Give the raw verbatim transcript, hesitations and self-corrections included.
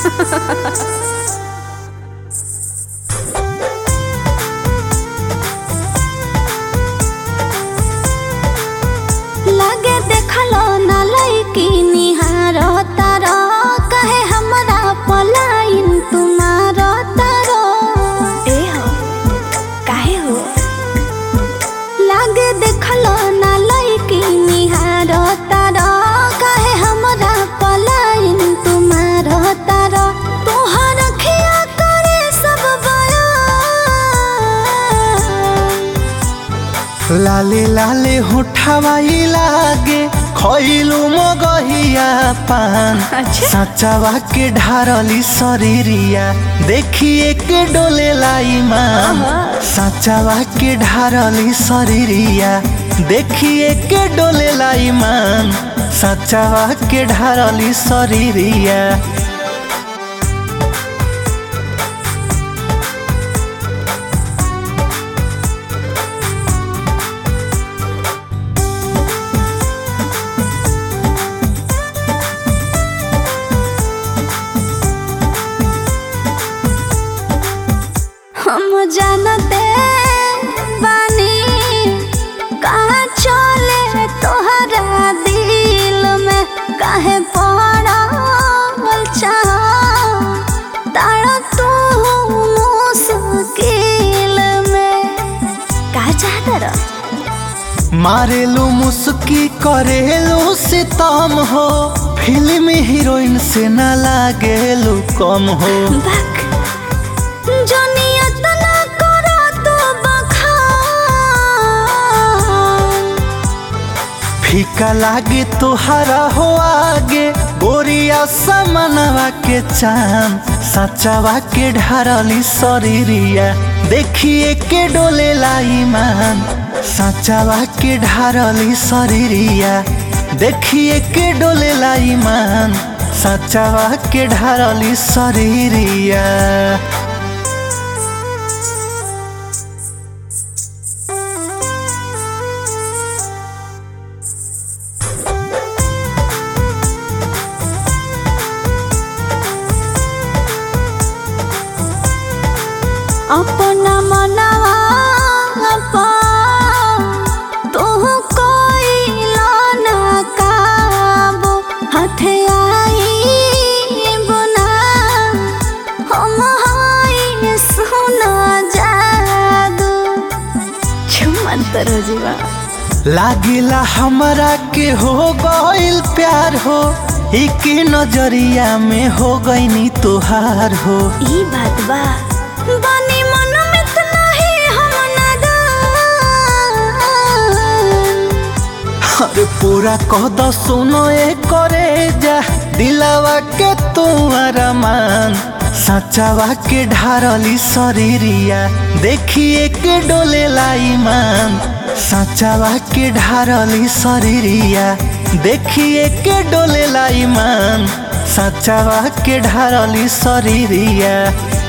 लागे देखलो ना लईकी निहारो तारो कहे हमरा पलाइन तुम्हारो तारो ए हो काहे हो लागे देखलो ना लईकी निहारो तारो कहे हमरा पलाइन तुम्हारो तारो तोहर खिया करे सब बया लाले लाले होठावाई लागे खइलू मगहिया पान। अच्छा। साचावा के ढारली शरीरिया देखिए के डोले लाई मान। साचावा के ढारली शरीरिया देखिए के डोले लाई मान। साचावा के ढारली शरीरिया हम जानते बानी कहाँ चले तोहरा दिल में काहे पड़ल चाह तारा तू मुश्किल में का चाहता रह मारेलू मुस्की करेलू सितम हो फिल्म हीरोइन से ना लागेलू कम हो। बक जो नियत ना करो तो बखान फीका लागे तोहरा हो आगे गोरिया समनवा के चांद। सचावा के ढारली शरीरिया देखिए के डोले लाई मान। सचावा के ढारली शरीरिया देखिए के डोले लाई मान। सचावा के ढारली शरीरिया अपना मनवा अपा तोह कोई लाना काबो हाथे आई बुना हम हाई सुना जादू छुमन तरो जीवा लागिला हमरा के हो गइल प्यार हो एक नजरिया में हो गईनी तोहार हो। ई बात बा बानी मन में त नहीं हम नादान। अरे पूरा कह दो सुनो ए करे जा दिलावा के तुम्हारा मान। सचावा के ढारली शरीरिया देखिए के डोले लाई मान। सचावा के ढारली शरीरिया देखिए के डोले लाई मान। सचावा के ढारली शरीरिया।